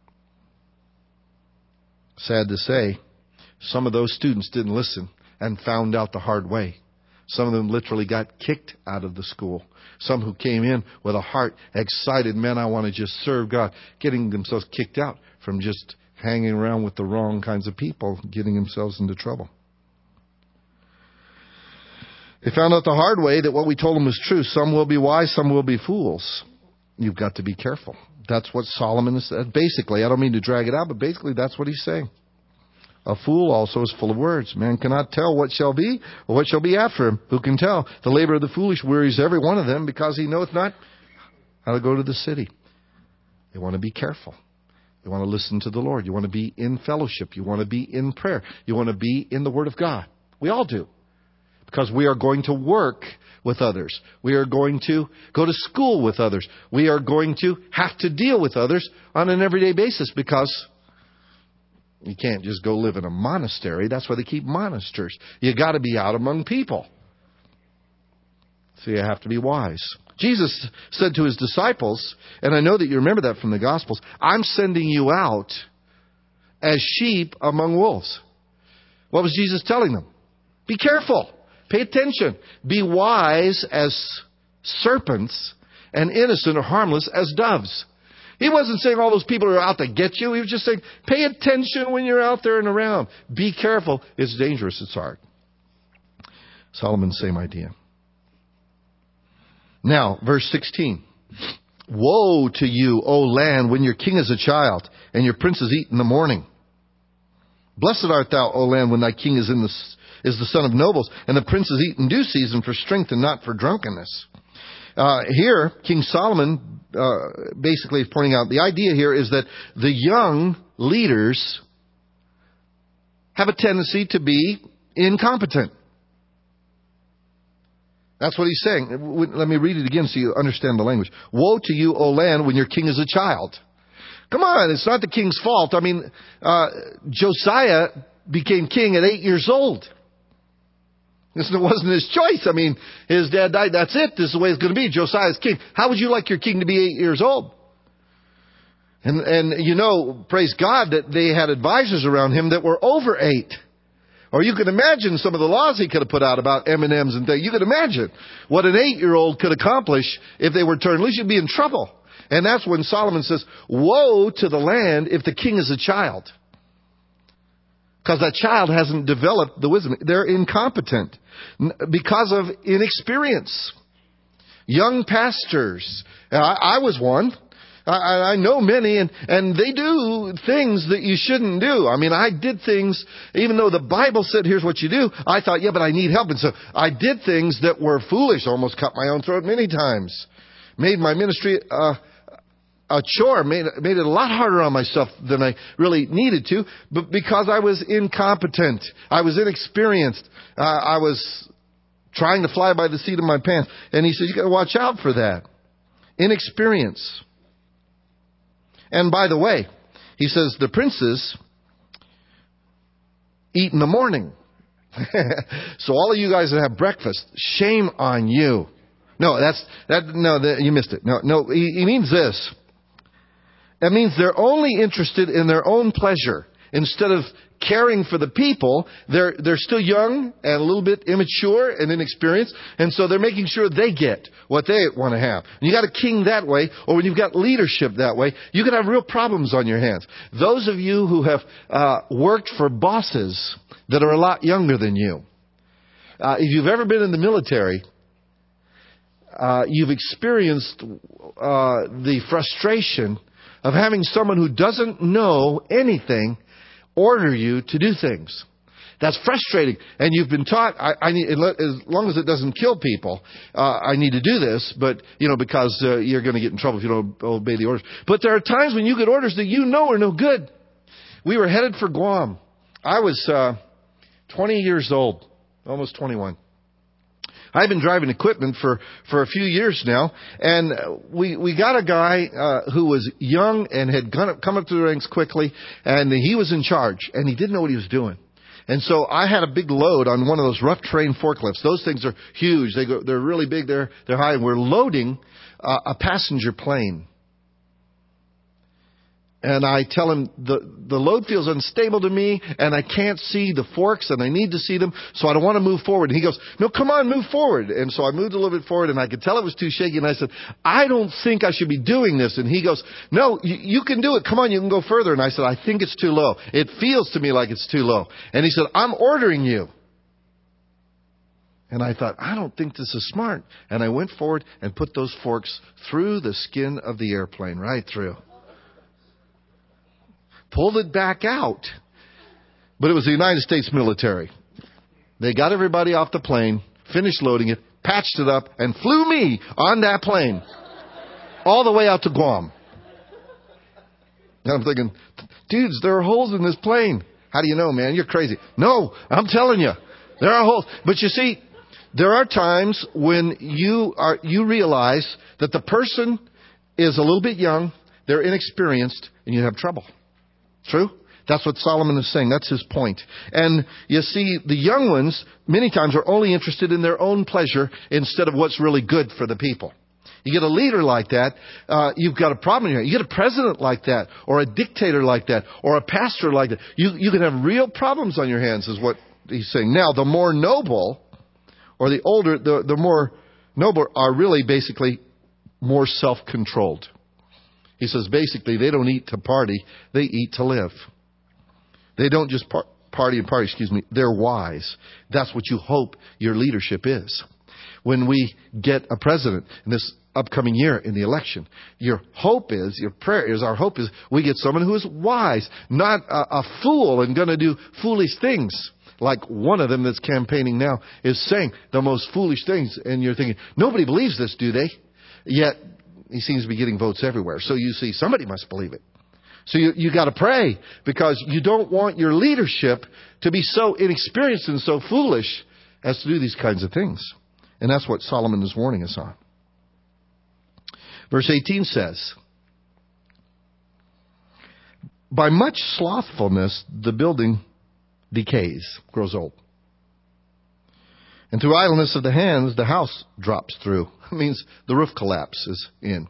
Sad to say, some of those students didn't listen and found out the hard way. Some of them literally got kicked out of the school. Some who came in with a heart excited, man, I want to just serve God, getting themselves kicked out from just hanging around with the wrong kinds of people, getting themselves into trouble. They found out the hard way that what we told them was true. Some will be wise, some will be fools. You've got to be careful. That's what Solomon said. Basically, I don't mean to drag it out, but basically that's what he's saying. A fool also is full of words. Man cannot tell what shall be or what shall be after him. Who can tell? The labor of the foolish wearies every one of them, because he knoweth not how to go to the city. They want to be careful. You want to listen to the Lord. You want to be in fellowship. You want to be in prayer. You want to be in the Word of God. We all do. Because we are going to work with others. We are going to go to school with others. We are going to have to deal with others on an everyday basis, because you can't just go live in a monastery. That's why they keep monasteries. You got to be out among people. So you have to be wise. Jesus said to his disciples, and I know that you remember that from the Gospels, I'm sending you out as sheep among wolves. What was Jesus telling them? Be careful. Pay attention. Be wise as serpents and innocent or harmless as doves. He wasn't saying all those people are out to get you. He was just saying, pay attention when you're out there and around. Be careful. It's dangerous. It's hard. Solomon, same idea. Now, verse 16. Woe to you, O land, when your king is a child, and your princes eat in the morning. Blessed art thou, O land, when thy king is the son of nobles, and the princes eat in due season for strength and not for drunkenness. Here, King Solomon basically is pointing out, the idea here is that the young leaders have a tendency to be incompetent. That's what he's saying. Let me read it again so you understand the language. Woe to you, O land, when your king is a child. Come on, it's not the king's fault. I mean, Josiah became king at 8 years old. This wasn't his choice. I mean, his dad died. That's it. This is the way it's going to be. Josiah's king. How would you like your king to be 8 years old? And you know, praise God that they had advisors around him that were over 8. Or you can imagine some of the laws he could have put out about M&Ms and things. You can imagine what an 8-year-old could accomplish if they were turned loose. You'd be in trouble. And that's when Solomon says, woe to the land if the king is a child. Because that child hasn't developed the wisdom. They're incompetent because of inexperience. Young pastors. I was one. I know many, and they do things that you shouldn't do. I mean, I did things, even though the Bible said, here's what you do, I thought, yeah, but I need help. And so I did things that were foolish, almost cut my own throat many times. Made my ministry a chore, made it a lot harder on myself than I really needed to, but because I was incompetent. I was inexperienced. I was trying to fly by the seat of my pants. And he says, you got to watch out for that. Inexperience. And by the way, he says the princes eat in the morning. So all of you guys that have breakfast, shame on you. No, you missed it. No, he means this. That means they're only interested in their own pleasure. Instead of caring for the people, they're still young and a little bit immature and inexperienced, and so they're making sure they get what they want to have. And you got a king that way, or when you've got leadership that way, you can have real problems on your hands. Those of you who have worked for bosses that are a lot younger than you, if you've ever been in the military, you've experienced the frustration of having someone who doesn't know anything order you to do things. That's frustrating. And you've been taught, I need, as long as it doesn't kill people, I need to do this, but, because you're going to get in trouble if you don't obey the orders. But there are times when you get orders that you know are no good. We were headed for Guam. I was 20 years old, almost 21. I've been driving equipment for a few years now, and we got a guy who was young and had come up through the ranks quickly, and he was in charge, and he didn't know what he was doing. And so I had a big load on one of those rough terrain forklifts. Those things are huge. They're really big. They're high. And we're loading a passenger plane. And I tell him the load feels unstable to me, and I can't see the forks, and I need to see them, so I don't want to move forward. And he goes, no, come on, move forward. And so I moved a little bit forward, and I could tell it was too shaky. And I said, I don't think I should be doing this. And he goes, no, you can do it. Come on, you can go further. And I said, I think it's too low. It feels to me like it's too low. And he said, I'm ordering you. And I thought, I don't think this is smart. And I went forward and put those forks through the skin of the airplane, right through. Pulled it back out. But it was the United States military. They got everybody off the plane, finished loading it, patched it up, and flew me on that plane all the way out to Guam. And I'm thinking, dudes, there are holes in this plane. How do you know, man? You're crazy. No, I'm telling you, there are holes. But you see, there are times when you realize that the person is a little bit young, they're inexperienced, and you have trouble. True? That's what Solomon is saying. That's his point. And you see, the young ones, many times, are only interested in their own pleasure instead of what's really good for the people. You get a leader like that, you've got a problem here. You get a president like that, or a dictator like that, or a pastor like that. You can have real problems on your hands, is what he's saying. Now, the more noble, or the older, the more noble are really basically more self-controlled. He says basically they don't eat to party, they eat to live. They don't just party, they're wise. That's what you hope your leadership is. When we get a president in this upcoming year in the election, your hope is, your prayer is, our hope is we get someone who is wise, not a fool and going to do foolish things. Like one of them that's campaigning now is saying the most foolish things, and you're thinking, nobody believes this, do they? Yet he seems to be getting votes everywhere. So you see, somebody must believe it. So you got to pray, because you don't want your leadership to be so inexperienced and so foolish as to do these kinds of things. And that's what Solomon is warning us on. Verse 18 says, by much slothfulness the building decays, grows old. And through idleness of the hands, the house drops through. It means the roof collapses in.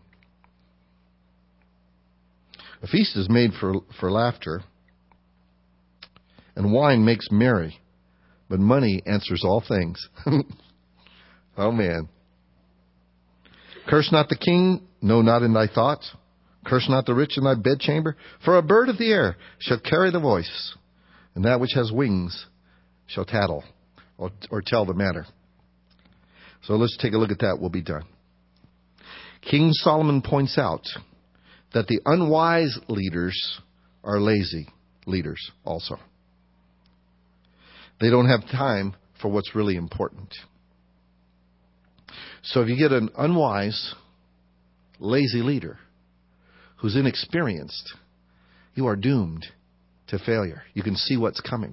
A feast is made for laughter, and wine makes merry, but money answers all things. Oh, man. Curse not the king, no, not in thy thoughts. Curse not the rich in thy bedchamber. For a bird of the air shall carry the voice, and that which has wings shall tattle or tell the matter. So let's take a look at that. We'll be done. King Solomon points out that the unwise leaders are lazy leaders also. They don't have time for what's really important. So if you get an unwise, lazy leader who's inexperienced, you are doomed to failure. You can see what's coming.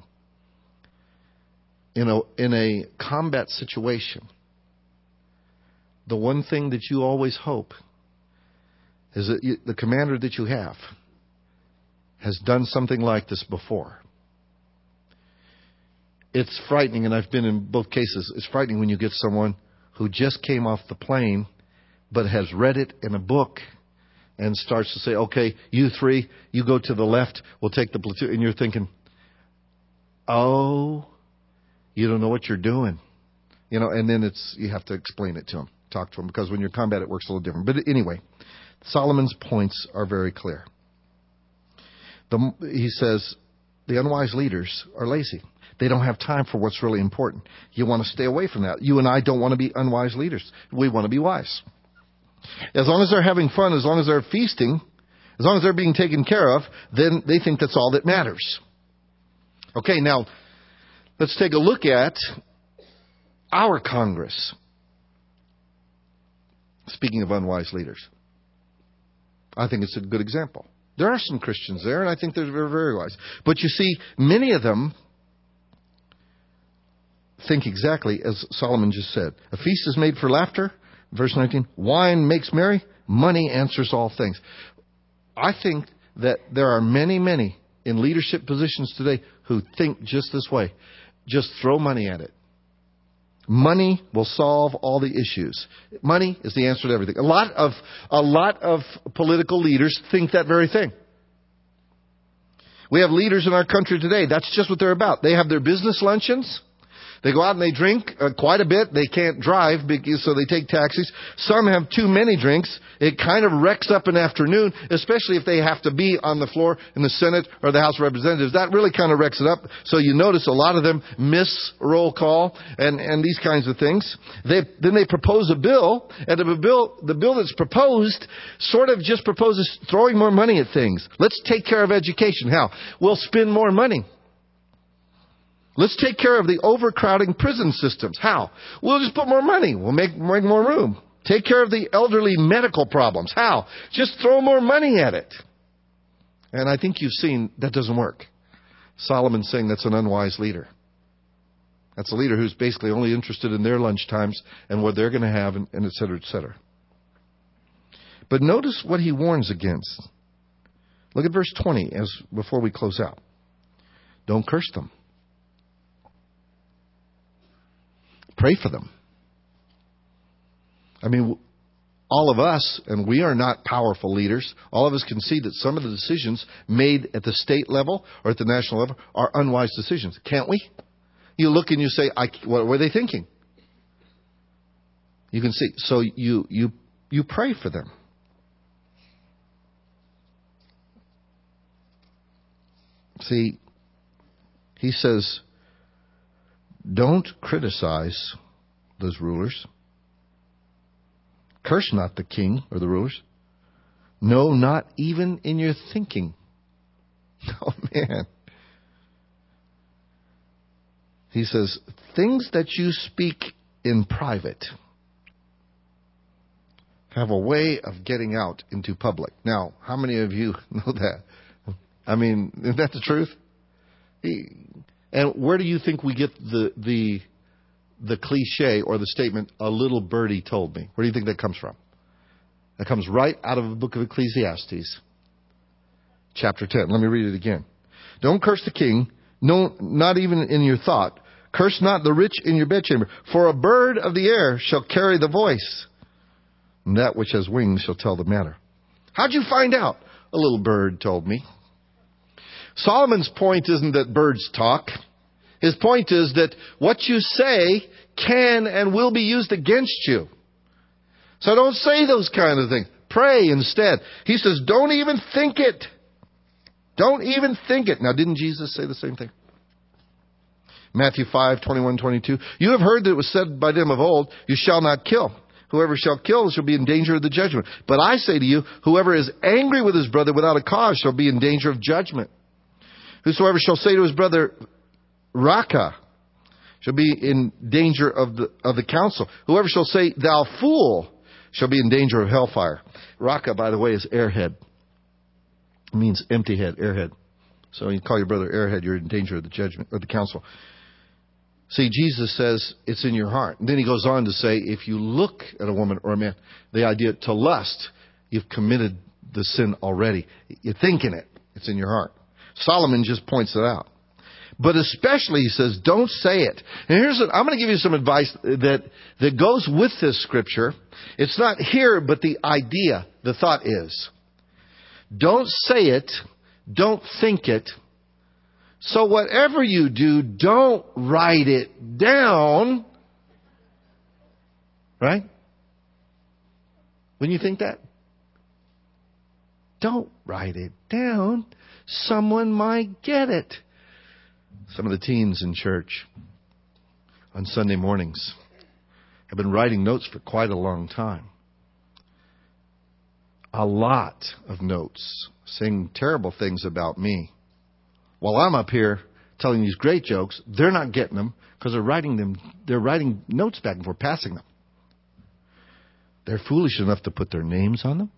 In a combat situation, the one thing that you always hope is that the commander that you have has done something like this before. It's frightening, and I've been in both cases. It's frightening when you get someone who just came off the plane but has read it in a book and starts to say, okay, you three, you go to the left, we'll take the platoon. And you're thinking, oh, you don't know what you're doing. And then you have to explain it to them, talk to them, because when you're combat, it works a little different. But anyway, Solomon's points are very clear. He says the unwise leaders are lazy. They don't have time for what's really important. You want to stay away from that. You and I don't want to be unwise leaders. We want to be wise. As long as they're having fun, as long as they're feasting, as long as they're being taken care of, then they think that's all that matters. Okay, now, let's take a look at our Congress. Speaking of unwise leaders, I think it's a good example. There are some Christians there, and I think they're very, very wise. But you see, many of them think exactly as Solomon just said. A feast is made for laughter. Verse 19, wine makes merry. Money answers all things. I think that there are many, many in leadership positions today who think just this way. Just throw money at it. Money will solve all the issues. Money is the answer to everything. A lot of political leaders think that very thing. We have leaders in our country today. That's just what they're about. They have their business luncheons. They go out and they drink quite a bit. They can't drive, so they take taxis. Some have too many drinks. It kind of wrecks up an afternoon, especially if they have to be on the floor in the Senate or the House of Representatives. That really kind of wrecks it up. So you notice a lot of them miss roll call and these kinds of things. Then they propose a bill, and the bill that's proposed sort of just proposes throwing more money at things. Let's take care of education. How? We'll spend more money. Let's take care of the overcrowding prison systems. How? We'll just put more money. We'll make more room. Take care of the elderly medical problems. How? Just throw more money at it. And I think you've seen that doesn't work. Solomon's saying that's an unwise leader. That's a leader who's basically only interested in their lunch times and what they're going to have, and et cetera, et cetera. But notice what he warns against. Look at verse 20 before we close out. Don't curse them. Pray for them. I mean, all of us, and we are not powerful leaders, all of us can see that some of the decisions made at the state level or at the national level are unwise decisions. Can't we? You look and you say, what were they thinking? You can see. So you pray for them. See, he says, don't criticize those rulers. Curse not the king or the rulers. No, not even in your thinking. Oh, man. He says, things that you speak in private have a way of getting out into public. Now, how many of you know that? I mean, isn't that the truth? And where do you think we get the cliche or the statement, a little birdie told me? Where do you think that comes from? That comes right out of the book of Ecclesiastes, chapter 10. Let me read it again. Don't curse the king. No, not even in your thought. Curse not the rich in your bedchamber, for a bird of the air shall carry the voice, and that which has wings shall tell the matter. How'd you find out? A little bird told me. Solomon's point isn't that birds talk. His point is that what you say can and will be used against you. So don't say those kind of things. Pray instead. He says, don't even think it. Don't even think it. Now, didn't Jesus say the same thing? Matthew 5:21-22. You have heard that it was said by them of old, you shall not kill. Whoever shall kill shall be in danger of the judgment. But I say to you, whoever is angry with his brother without a cause shall be in danger of judgment. Whosoever shall say to his brother, Raka, shall be in danger of the council. Whoever shall say, thou fool, shall be in danger of hellfire. Raka, by the way, is airhead. It means empty head, airhead. So you call your brother airhead, you're in danger of the judgment, or the council. See, Jesus says it's in your heart. And then he goes on to say, if you look at a woman or a man, the idea to lust, you've committed the sin already. You're thinking it. It's in your heart. Solomon just points it out. But especially, he says, don't say it. And I'm going to give you some advice that goes with this scripture. It's not here, but the idea, the thought is, don't say it, don't think it. So whatever you do, don't write it down. Right? When you think that? Don't write it down. Someone might get it. Some of the teens in church on Sunday mornings have been writing notes for quite a long time. A lot of notes saying terrible things about me. While I'm up here telling these great jokes, they're not getting them because they're writing notes back and forth, passing them. They're foolish enough to put their names on them.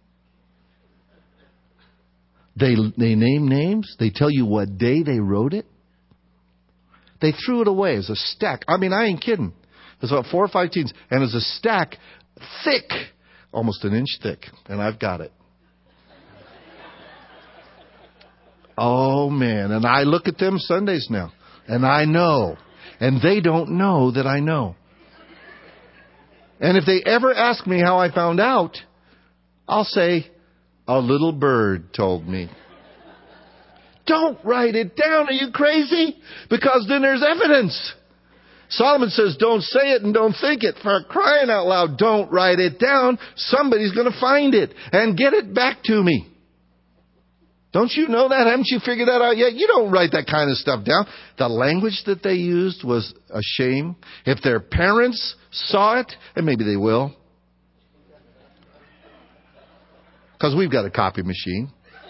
They name names. They tell you what day they wrote it. They threw it away as a stack. I mean, I ain't kidding. There's about 4 or 5 teens, and it's a stack thick, almost an inch thick, and I've got it. Oh, man. And I look at them Sundays now, and I know. And they don't know that I know. And if they ever ask me how I found out, I'll say, a little bird told me. Don't write it down. Are you crazy? Because then there's evidence. Solomon says, don't say it and don't think it. For crying out loud, don't write it down. Somebody's going to find it and get it back to me. Don't you know that? Haven't you figured that out yet? You don't write that kind of stuff down. The language that they used was a shame. If their parents saw it, and maybe they will, because we've got a copy machine.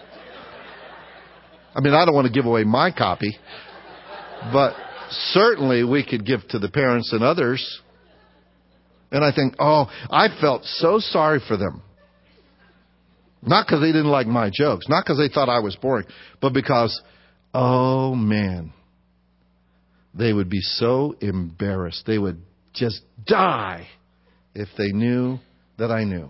I mean, I don't want to give away my copy, but certainly we could give to the parents and others. And I think, I felt so sorry for them. Not because they didn't like my jokes, not because they thought I was boring, but because, oh man, they would be so embarrassed. They would just die if they knew that I knew.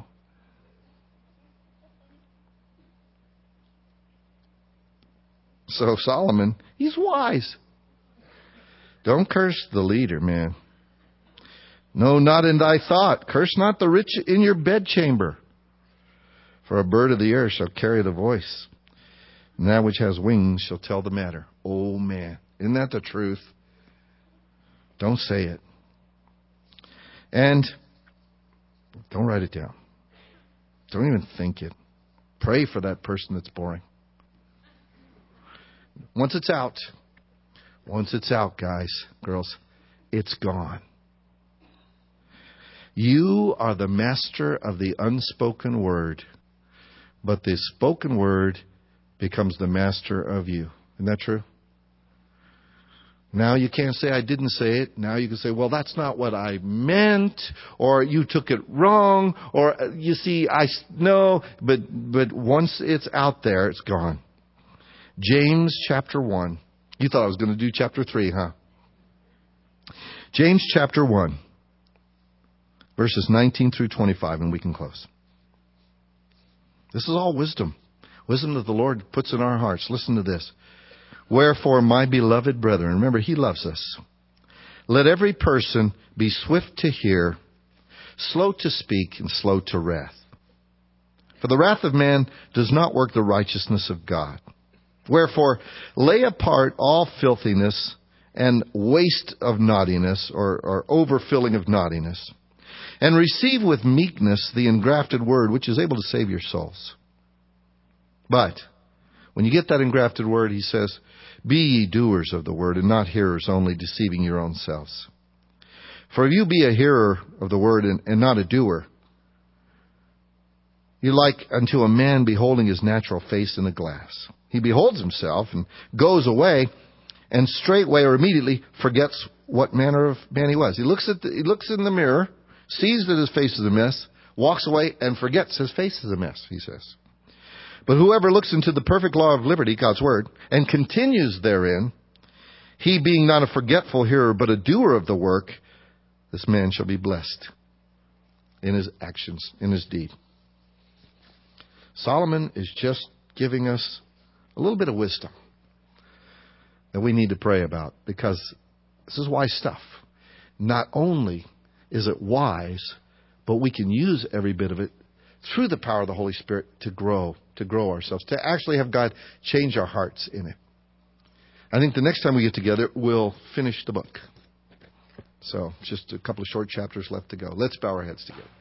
So Solomon, he's wise. Don't curse the leader, man. No, not in thy thought. Curse not the rich in your bedchamber. For a bird of the air shall carry the voice, and that which has wings shall tell the matter. Oh, man. Isn't that the truth? Don't say it. And don't write it down. Don't even think it. Pray for that person that's boring. Once it's out, guys, girls, it's gone. You are the master of the unspoken word, but the spoken word becomes the master of you. Isn't that true? Now you can't say, I didn't say it. Now you can say, well, that's not what I meant, or you took it wrong, or you see, no, but once it's out there, it's gone. James chapter 1. You thought I was going to do chapter 3, huh? James chapter 1, verses 19 through 25, and we can close. This is all wisdom. Wisdom that the Lord puts in our hearts. Listen to this. Wherefore, my beloved brethren, remember, he loves us. Let every person be swift to hear, slow to speak, and slow to wrath. For the wrath of man does not work the righteousness of God. Wherefore, lay apart all filthiness and waste of naughtiness, or overfilling of naughtiness, and receive with meekness the engrafted word, which is able to save your souls. But when you get that engrafted word, he says, be ye doers of the word, and not hearers only, deceiving your own selves. For if you be a hearer of the word and not a doer, you like unto a man beholding his natural face in a glass. He beholds himself and goes away, and straightway or immediately forgets what manner of man he was. He looks in the mirror, sees that his face is a mess, walks away, and forgets his face is a mess, he says. But whoever looks into the perfect law of liberty, God's word, and continues therein, he being not a forgetful hearer, but a doer of the work, this man shall be blessed in his actions, in his deed. Solomon is just giving us a little bit of wisdom that we need to pray about, because this is wise stuff. Not only is it wise, but we can use every bit of it through the power of the Holy Spirit to grow ourselves, to actually have God change our hearts in it. I think the next time we get together, we'll finish the book. So just a couple of short chapters left to go. Let's bow our heads together.